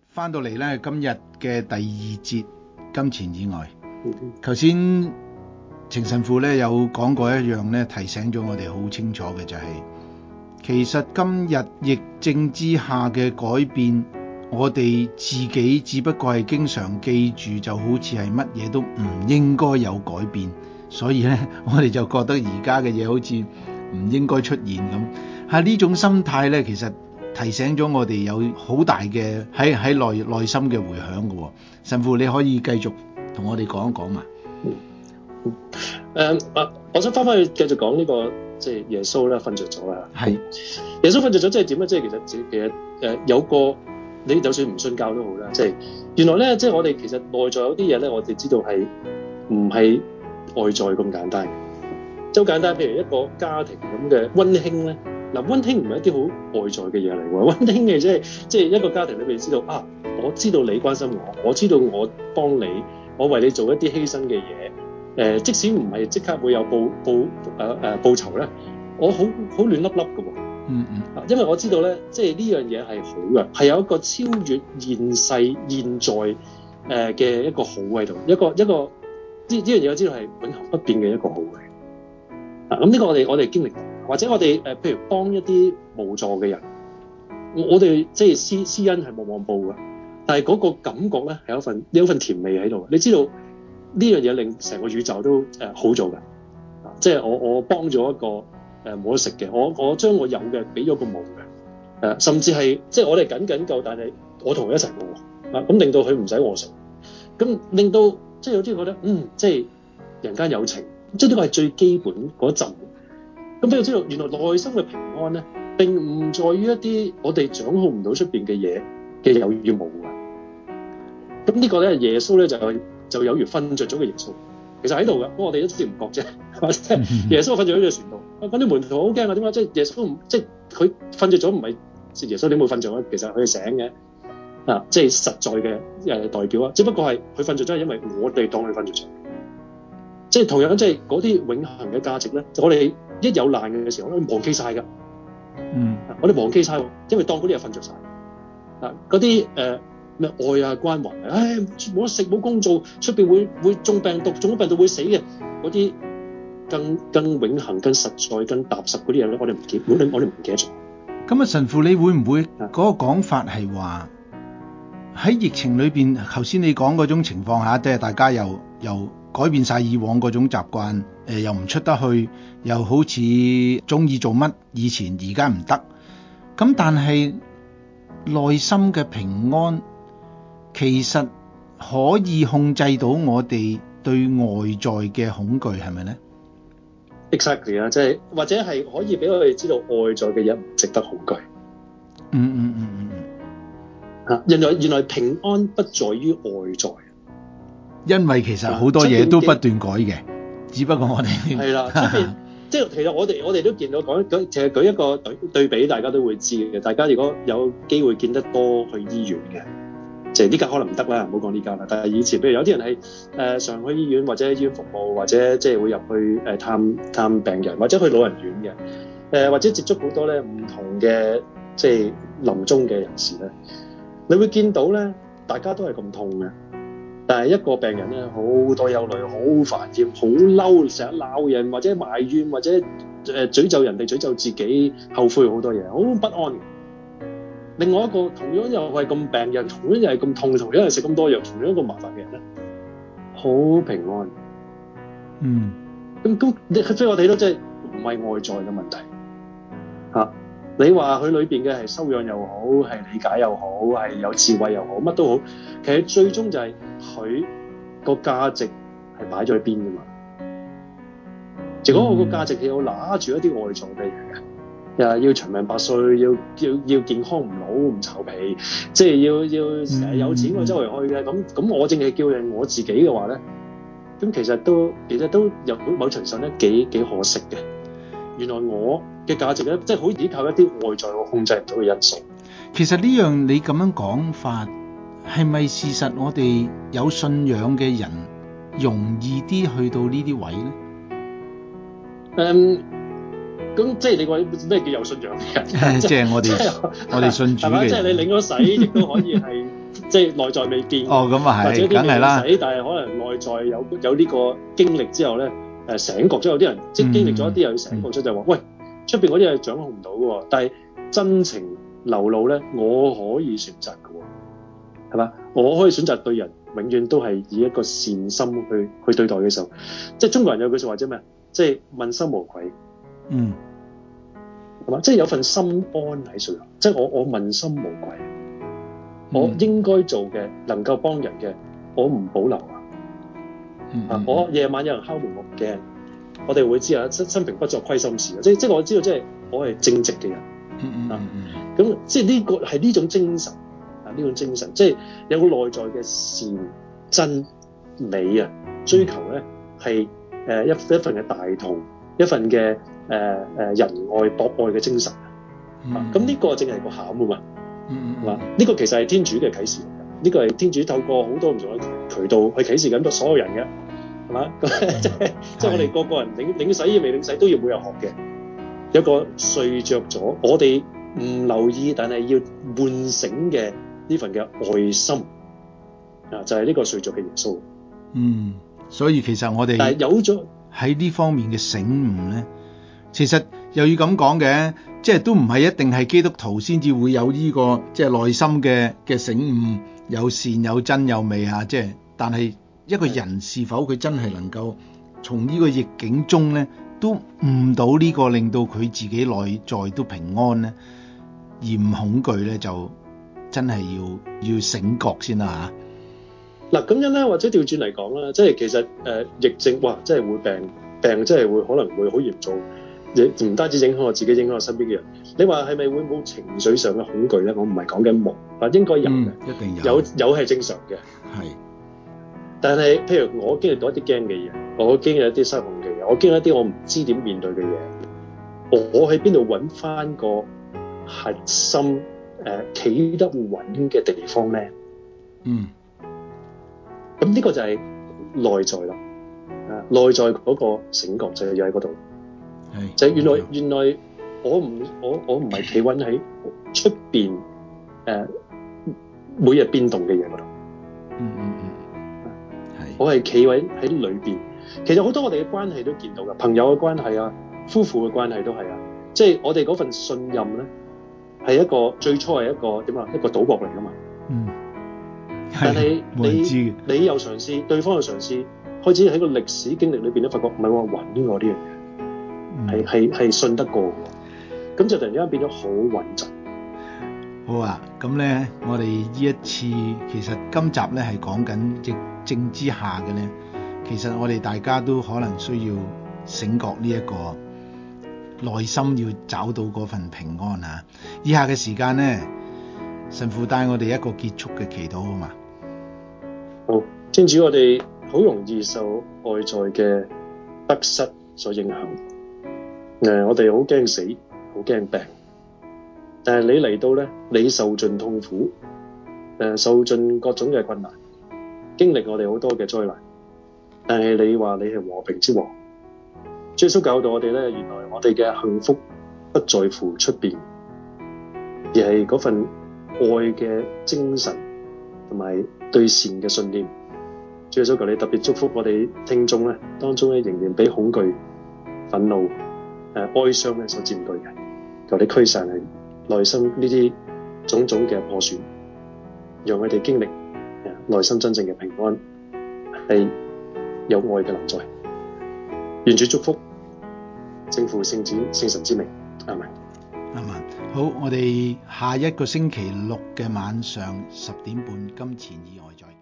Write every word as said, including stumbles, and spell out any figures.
翻到嚟咧，今日嘅第二節金錢以外，頭先程神父咧有講過一樣咧，提醒咗我哋好清楚嘅就係、是，其實今日疫症之下嘅改變，我哋自己只不過係經常記住，就好似係乜嘢都唔應該有改變，所以咧我哋就覺得而家嘅嘢好似唔應該出現咁。係呢種心態咧，其實提醒咗我哋有好大嘅喺喺內內心嘅回響嘅、哦。神父，你可以繼續同我哋講一講嘛？ 誒、嗯啊，我想翻返去繼續講呢、這個，即、就、係、是、耶穌咧瞓着咗啊。 係耶穌瞓着咗，即係點咧？即係其實其實誒、呃、有個你就算唔信教都好啦，即、就、係、是、原來咧，即、就、係、是、我哋其實內在有啲嘢咧，我哋知道係唔係外在咁簡單嘅。即係好簡單，譬如一個家庭咁嘅溫馨咧。嗱，溫馨唔係一啲好外在嘅嘢嚟喎，溫馨嘅即係即係一個家庭裏邊知道啊，我知道你關心我，我知道我幫你，我為你做一啲犧牲嘅嘢，誒、呃，即使唔係即刻會有報報誒誒、呃、報酬咧，我好好亂粒粒嘅喎， 嗯嗯， 因為我知道咧，即係呢樣嘢係好嘅，係有一個超越現世現在誒嘅一個好喺度，一個一個呢呢樣嘢我知道係永恆不變嘅一個好嘅，啊，咁呢個我哋我哋經歷到。或者我哋誒，譬如幫一啲無助嘅人，我哋即係施施恩係冇望報嘅，但係嗰個感覺咧係有一份有一份甜味喺度。你知道呢樣嘢令成個宇宙都誒、呃、好咗嘅，啊，即係我我幫咗一個誒冇得食嘅，我我將我有嘅俾咗個冇嘅，誒、啊、甚至係即係我哋僅僅夠，但係我同佢一齊過，啊咁令到佢唔使餓食，咁令到即係有啲覺得嗯，即係人間有情，即係呢個係最基本嗰陣。咁俾我知道，原來內心嘅平安咧，並唔在於一啲我哋掌控唔到出邊嘅嘢嘅有與冇嘅。咁呢個咧，耶穌咧就就有如瞓着咗嘅耶穌，其實喺度嘅，不過我哋都知唔覺啫。即係耶穌瞓着喺隻船度，嗰啲門徒好驚啊！點解？即係耶穌唔即係佢瞓着咗，唔係耶穌點會瞓着咧？其實佢係醒嘅啊，即係實在嘅誒代表啊。只不過係佢瞓着咗，係因為我哋當佢瞓着咗。即係同樣，即係嗰啲永恆嘅價值咧，我哋一有難嘅時候，我哋忘記晒㗎。 嗯， 我哋忘記晒，因為當嗰啲嘢瞓着晒。啊，嗰啲誒咩愛啊關懷，唉冇得食冇工做，出邊會會中病毒，中咗病毒會死嘅，嗰啲更更永恆、更實在、更踏實嗰啲嘢咧，我哋唔記，我哋我哋唔記得咗。 咁啊，神父，你會唔會嗰個講法係話喺疫情裏邊，頭先你講嗰種情況下，即係大家又又改變晒以往嗰種習慣，誒、呃、又唔出得去，又好似中意做乜以前而家唔得。咁但係內心嘅平安其實可以控制到我哋對外在嘅恐懼，係咪咧 ？Exactly 啊，即係或者係可以俾我哋知道外在嘅嘢唔值得恐懼。 嗯嗯嗯嗯嗯。 啊，原來原來平安不在於外在。 因為其實好多嘢都不斷改嘅，只不過我哋係啦，出邊即係其實我哋我哋都見到講舉，其實舉一個對對比，大家都會知嘅。大家如果有機會見得多去醫院嘅，即係呢家可能唔得啦，唔好講呢家啦。但係以前，譬如有啲人係誒常去醫院或者醫院服務，或者即係會入去誒探探病人，或者去老人院嘅，誒、呃、或者接觸好多咧唔同嘅即係臨終嘅人士咧，你會見到咧，大家都係咁痛嘅。但係一個病人咧，好多憂慮，好煩厭，好嬲，成日鬧人或者埋怨或者誒詛咒人哋、詛咒自己，後悔好多嘢，好不安嘅。另外一個同樣又係咁病人，同樣又係咁痛，同樣係食咁多藥，同樣一個麻煩嘅人咧，好平安。 嗯， 咁咁，所以我睇到即係唔係外在嘅問題嚇、啊。你話佢裏邊嘅係修養又好，係理解又好，係有智慧又好，乜都好，其實最終就係佢個價值係擺咗喺邊㗎嘛。如果我個價值係要拿住一啲外在嘅嘢嘅，又要長命百歲，要要要健康唔老唔皺皮，即係要要成日有錢去周圍去嘅，咁咁我淨係叫人我自己嘅話咧，咁其實都其實都有某程度上咧幾幾可惜嘅。原來我嘅價值咧，即係好依靠一啲外在我控制唔到嘅因素。 其實呢樣你咁樣講法，係咪事實？我哋有信仰嘅人容易啲去到呢啲位咧？ 誒，咁即係你話咩叫有信仰嘅人？ 即係我哋我哋信主嘅人， 係嘛？即係你領咗洗，亦都可以係即係內在未變。 哦，咁啊係， 或者啲梗係啦未死，但係可能內在有有呢個經歷之後咧，誒醒覺咗，有啲人即係經歷咗一啲又要醒覺出，就話喂，出邊嗰啲係掌控唔到嘅喎，但係真情流露咧，我可以選擇嘅喎，係嘛？我可以選擇對人永遠都係以一個善心去去對待嘅時候，即係中國人有句説話啫咩？即係問心無愧。 嗯。 係嘛？即係有份心安喺度，即係我我問心無愧， 嗯、 我應該做嘅，能夠幫人嘅，我唔保留啊！ 嗯嗯啊，我夜晚有人敲門，我唔驚，我哋會知啊，生生平不作虧心事啊！即即係我知道，即係我係正直嘅人。 嗯嗯啊嗯咁即係呢個係呢種精神啊，呢種精神，即係有個內在嘅善真美啊，追求咧係誒一一份嘅大同，一份嘅。誒、呃、誒仁愛博愛嘅精神啊，咁呢、嗯、個正係個餡啊嘛， 嗯嗯係嘛？呢、這個其實係天主嘅啟示嚟㗎，呢、這個係天主透過好多唔同嘅渠道去啟示緊所有人嘅，係嘛？咁即係即係我哋個個人領領洗亦未領洗都要每日學嘅，有個睡着咗，我哋唔留意但係要喚醒嘅呢份嘅愛心啊，就係、是、呢個睡着嘅耶穌。 嗯，所以其實我哋但係有咗喺呢方面嘅醒悟咧。其實又要咁講嘅，即係都唔係一定係基督徒先至會有呢、這個即係內心嘅嘅醒悟，有善有真有美嚇。即係，但係一個人是否佢真係能夠從呢個逆境中咧，都悟到呢個令到佢自己內在都平安咧，而唔恐懼咧，就真係要要醒覺先啦嚇。 嗱咁樣咧，或者調轉嚟講啦，即係其實誒、呃、疫症，哇，真係會病病，真係會可能會好嚴重。亦唔單止影響我自己，影響我身邊嘅人。你話係咪會冇情緒上嘅恐懼咧？我唔係講緊冇，啊應該有嘅、 嗯，一定有， 有有係正常嘅。 係， 但係譬如我經歷到一啲驚嘅嘢，我經歷一啲失控嘅嘢，我經歷一啲我唔知點面對嘅嘢，我喺邊度揾翻個核心誒企、呃、得穩嘅地方咧？嗯，咁呢個就係內在啦，啊內在嗰個醒覺就係喺嗰度。就係原來原來我唔我我唔係企穩喺出邊誒每日變動嘅嘢嗰度，嗯嗯嗯，係我係企穩喺裏邊。其實好多我哋嘅關係都見到㗎，朋友嘅關係啊，夫婦嘅關係都係啊，即係我哋嗰份信任咧係一個最初係一個點啊一個賭博嚟㗎嘛，嗯，但係你你又嘗試，對方又嘗試，開始喺個歷史經歷裏邊都發覺唔係話穩我呢樣嘢。係係係信得過嘅，咁就突然間變咗好穩陣。好啊，咁咧，我哋呢一次其實今集咧係講緊疫症之下嘅咧，其實我哋大家都可能需要醒覺呢一個內心要找到嗰份平安啊！以下嘅時間咧，神父帶我哋一個結束嘅祈禱好嘛？好，天主，我哋好容易受外在嘅得失所影響。誒，我哋好驚死，好驚病，但係你嚟到咧，你受盡痛苦，誒，受盡各種嘅困難，經歷我哋好多嘅災難，但係你話你係和平之王。耶穌教導我哋咧，原來我哋嘅幸福不在乎出邊，而係嗰份愛嘅精神同埋對善嘅信念。耶穌求你特別祝福我哋聽眾咧，當中咧仍然俾恐懼、憤怒、誒、呃、哀傷咧所佔據嘅，求你驅散係內心呢啲種種嘅破損，讓我哋經歷誒內心真正嘅平安，係有愛嘅臨在。願主祝福，聖父、聖子、聖神之名，阿們。阿們。好，我哋下一個星期六嘅晚上十點半，金錢以外再見。